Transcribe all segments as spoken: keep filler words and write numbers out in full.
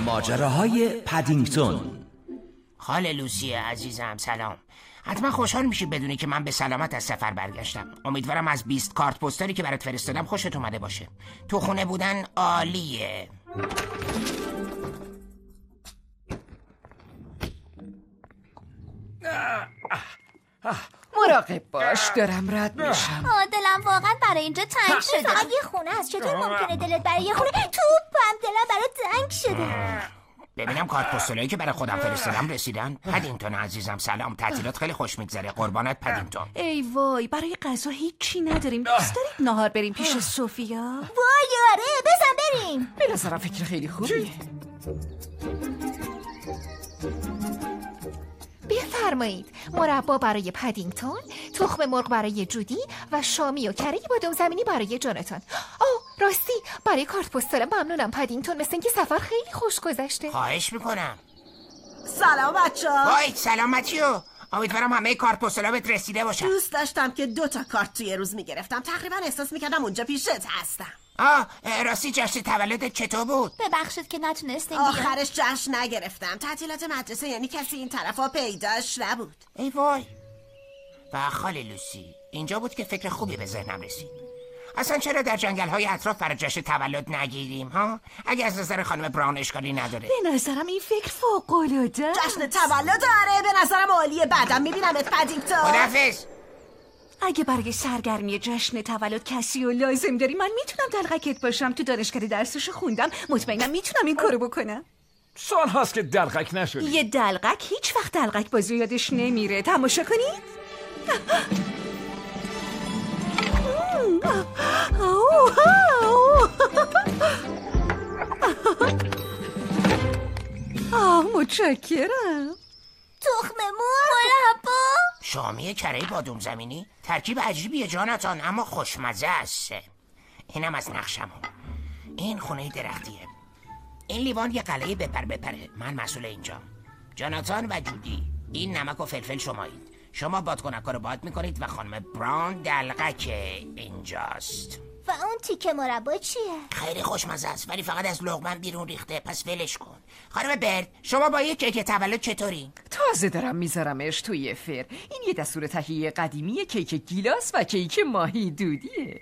ماجراهای پدینگتون. خاله لوسی عزیزم سلام. حتما خوشحال میشی بدونی که من به سلامت از سفر برگشتم. امیدوارم از بیست کارت پستالی که برات فرستادم خوشت اومده باشه. تو خونه بودن عالیه. مراقب باش، دارم رد میشم. دلم واقعا برای اینجا تنگ شده. فقط یه خونه هست، چطور ممکنه دلت برای یه خونه؟ توپم، دلم برای تنگ شده. ببینم کارت پستالایی که برای خودم فرستادم رسیدن. پدینگتون عزیزم سلام. تعطیلات خیلی خوش میگذره. قربانت پدینگتون. ای وای، برای غذا هیچی نداریم. دوست دارید نهار بریم پیش سوفیا؟ وای آره، بزن بریم. به نظرم فکر خیلی خوبیه. بفرمایید، مربا برای پدینگتون، تخم مرغ برای جودی و شامی و کره بادام زمینی برای جاناتان. آه راستی، برای کارت پستال ممنونم پدینگتون، مثل اینکه سفر خیلی خوش گذشته. خواهش میکنم. سلام بچه‌ها. وای سلامتیو. امیدوارم همه کارت پستالا بهت رسیده باشن. دوست داشتم که دو تا کارت توی روز میگرفتم. تقریبا احساس میکردم اونجا پیشت هستم. آه راستی جشن تولدت چطور بود؟ ببخشید که نتونستیم. آخرش جشن نگرفتم. تعطیلات مدرسه یعنی کسی این طرفا پیداش نبود. ای وای. و خاله لوسی اینجا بود که فکر خوبی به ذهنم رسید. اصلا چرا در جنگل های اطراف برای جشن تولد نگیریم ها؟ اگه از نظر خانم براون اشکالی نداره. به نظرم این فکر فوق‌العاده. جشن تولد آره، به نظرم عالیه. بعدم میبینمت پدینگتون. خداحافظ. اگه برای سرگرمی جشن تولد کسی رو لازم داری من میتونم دلقکت باشم. تو دانشکده درسش خوندم، مطمئنم میتونم این کارو بکنم. سال هاست که دلقک نشدی. یه دلقک هیچ وقت دلقک بازی یادش نمیره. تماشا کنید. آه متشکرم. تخم مرغ، مربا، شامی کره بادام زمینی ترکیب عجیبیه جاناتان، اما خوشمزه است. اینم از نقشم. این خونه درختیه. این لیوان یه قلعه بپر بپره. من مسئول اینجا. جاناتان و جودی این نمک و فلفل شمایید. شما بادکنکا رو باد میکنید و خانم براون دلقک اینجاست. و اون تیکه مربا چیه؟ خیلی خوشمزه است ولی فقط از لقمه بیرون ریخته، پس ولش کن. خانم برد شما با یک کیک تولد چطوری؟ تازه دارم میذارمش توی فر. این یه دستور تهیه قدیمی کیک گیلاس و کیک ماهی دودیه.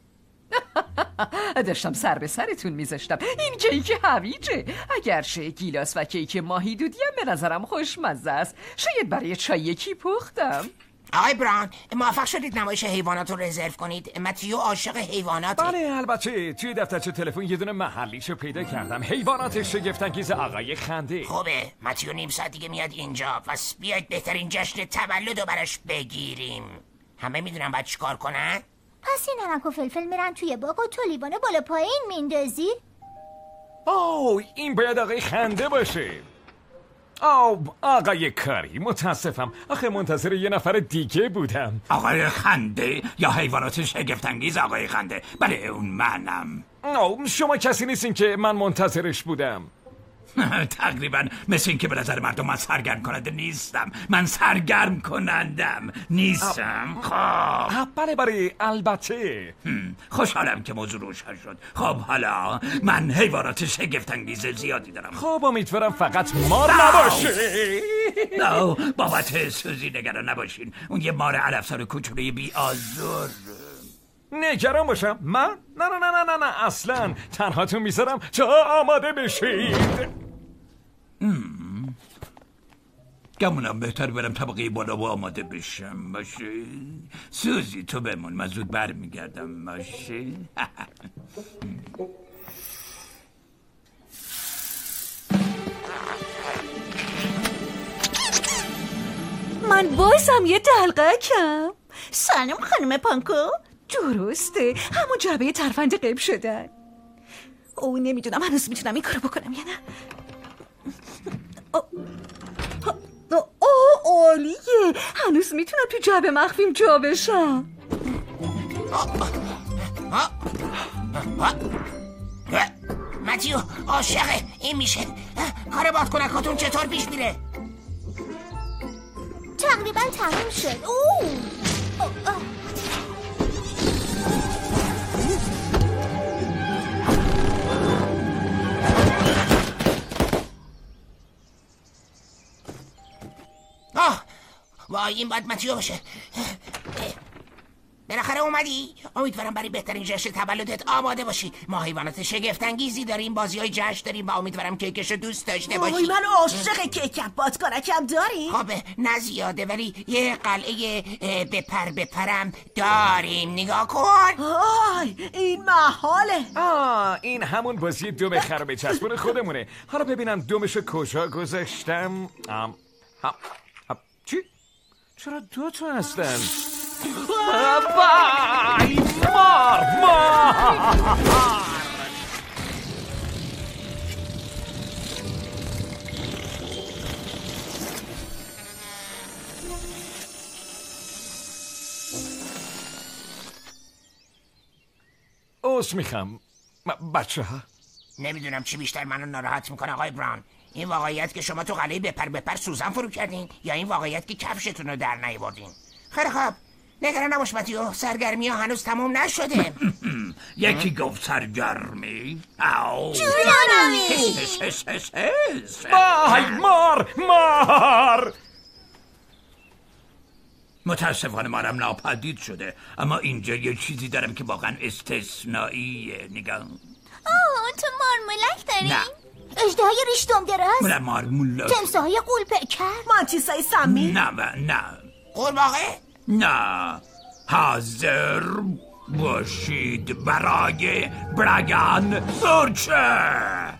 داشتم سر به سرتون میذاشتم. این کیک هویجه. اگرچه گیلاس و کیک ماهی دودی هم به نظرم خوشمزه است. شاید برای چای یکی پختم. آقای براون موفق شدید نمایش حیوانات رو رزرو کنید؟ متیو عاشق حیواناته. بله البته توی دفترچه تلفن یه دونه محلیشو پیدا کردم. حیوانات شگفت‌انگیز آقای خنده. خوبه متیو نیم ساعت دیگه میاد اینجا، پس بیاید بهترین جشن تولد رو براش بگیریم. همه میدونن باید چیکار کنن؟ پس این نمک و فلفل میرن توی باغ و تو لیوانه بالا پایین میندازی؟ اوه این باید آقای خنده باشه. آو آقای کاری متاسفم، آخه منتظر یه نفر دیگه بودم. آقای خنده یا حیوانات شگفت‌انگیز آقای خنده؟ بله اون منم. آو شما کسی نیستین که من منتظرش بودم. تقریبا مثل این که به نظر مردم من سرگرم کننده نیستم. من سرگرم کنندم نیستم. خب بله بله البته. خوشحالم که موضوع روشن شد. خب حالا من حیوانات شگفت‌انگیز زیادی دارم. خب امیدوارم فقط مار نباشه. نه بابت سوزی نگران نباشین. اون یه مار علفسار کوچولوی بی آزار. نگران باشم من؟ نه نه نه نه نه اصلا تنهاتون میذارم تا آماده بشید. گمونم بهتر برم طبقه بالا و آماده بشم. باشه سوزی تو بمون، من زود بر میگردم. باشه من بازم یه دلقکم. سلام خانم پانکو. درسته، همون جعبه ترفند قیب شدن. او نمیدونم هنوز میتونم این کارو بکنم یا نه. اوه عالیه، هنوز میتونم تو جعبه مخفیم جا بشم. متیو عاشقه این میشه. کار بادکنکاتون چطور پیش میره؟ تقریبا تموم شد. اوه وای این باید متیو باشه. بالاخره اومدی؟ امیدوارم برای بهترین جشن تولدت آماده باشی. ما حیوانات شگفت‌انگیزی داریم، بازی‌های جشن داریم و امیدوارم کیکشو دوست داشته باشی. وای من عاشق کیکم. بادکنکم داریم؟ خب نه زیاده ولی یه قلعه بپر بپرم داریم. نگاه کن. آی این محاله. آه این همون بازی دوم خر به چسبون خودمونه. حالا ببینم دومشو کجا گذاشتم. ام هم هم چی؟ چرا دو تا هستن؟ وای مار مار اوس میخم بچه ها. نمیدونم چی بیشتر منو ناراحت میکنه آقای براون، این واقعیت که شما تو قلعه بپر بپر سوزن فرو کردین یا این واقعیت که کفشتون رو در نیاوردین. خیلی خوب نگران نباش متیو، سرگرمی ها هنوز تموم نشده. یکی گفت سرگرمی؟ آو جونمی هس هس هس هس. وای مار مار. متاسفانه مارم ناپدید شده، اما اینجا یه چیزی دارم که واقعا استثنائیه. نگاه. آه تو مارمولک داری؟ نه. اژدهای ریش دم دراز؟ نه مارمولک. تمساهای قول پیکر؟ مانتیسای سمی؟ نه و نه. قورباغه؟ نه. حاضر باشید برای برایان مورچه.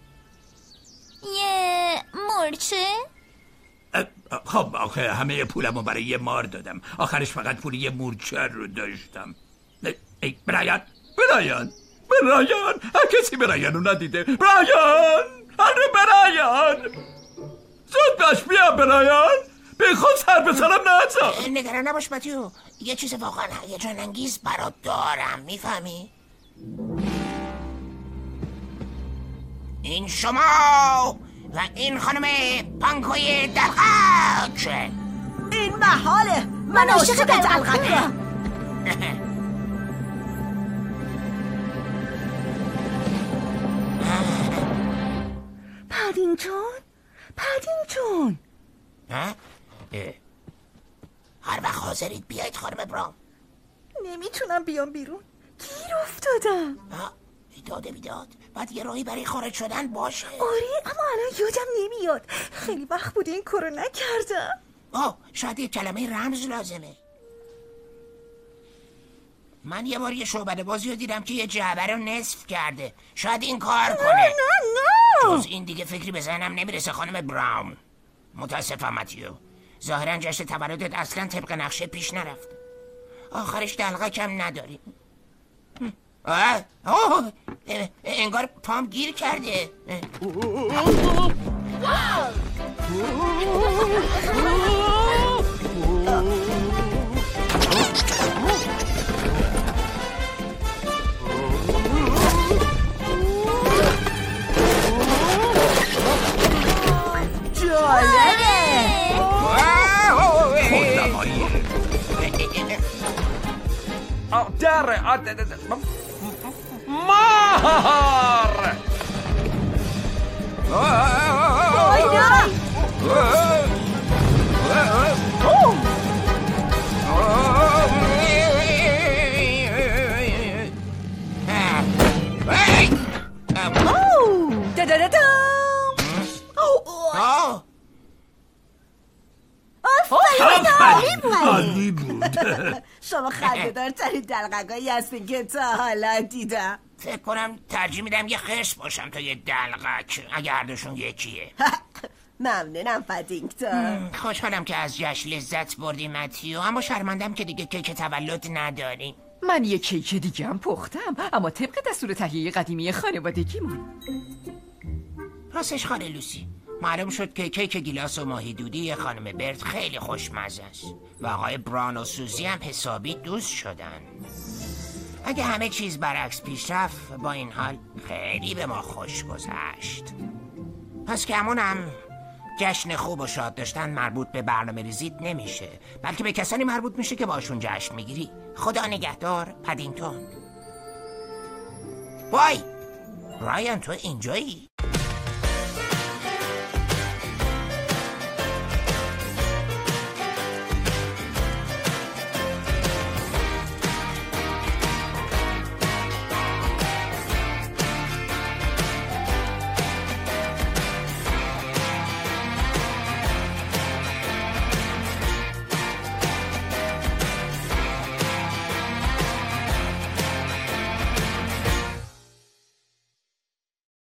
یه مورچه؟ خب آخه همه پولمو برای یه مار دادم، آخرش فقط پول یه مورچه رو داشتم. ای برایان برایان برایان کسی برایان رو ندیده؟ برایان آره برایان زود باش بیا برایان، به خود سر به سرم نزار. نگران نباش متیو، یه چیز واقعا هیجان انگیز برات دارم، میفهمی؟ این شما و این خانم پانکوی دلغک. این محاله. من عاشق دلغکم. پدینگتون پدینگتون ها؟ هر وقت حاضرید بیایید خانم براون. نمیتونم بیام بیرون، گیر افتادم. داده بیداد بعد یه راهی برای خارج شدن باشه. آره اما الان یادم نمیاد، خیلی وقت بوده این کارو نکردم. آه شاید یه کلمه رمز لازمه. من یه بار یه شعبده بازی رو دیدم که یه جعبه رو نصف کرده، شاید این کار کنه. نه نه نه جز این دیگه فکری به ذهنم نمیرسه خانم براون. متاسفم متیو، ظاهرا جشن تولدت اصلا طبق نقشه پیش نرفت. آخرش دلغک هم نداریم. آه آه انگار پام گیر کرده. دره مار. عالی بود. شما خنده‌دارترین دلغکایی هستین که تا حالا دیدم. فکر کنم ترجیح میدم یه خرس باشم تا یه دلغک، اگه هر دوشون یکیه. ممنونم پدینگتون. خوشحالم که از جشن لذت بردی متیو، اما شرمندم که دیگه کیک تولد نداریم. من یه کیک دیگه هم پختم، اما طبق دستور تهیه قدیمی خانوادگیمون. راستش خاله لوسی، معلوم شد که کیک گیلاس و ماهی دودی خانم برد خیلی خوشمزه است و آقای بران و سوزی هم حسابی دوست شدن. اگه همه چیز برعکس پیش رفت، با این حال خیلی به ما خوش گذشت. پس که همونم جشن خوب و شاد داشتن مربوط به برنامه ریزیت نمیشه، بلکه به کسانی مربوط میشه که باشون جشن میگیری. خدا نگهدار پدینگتون. وای رایان تو اینجایی؟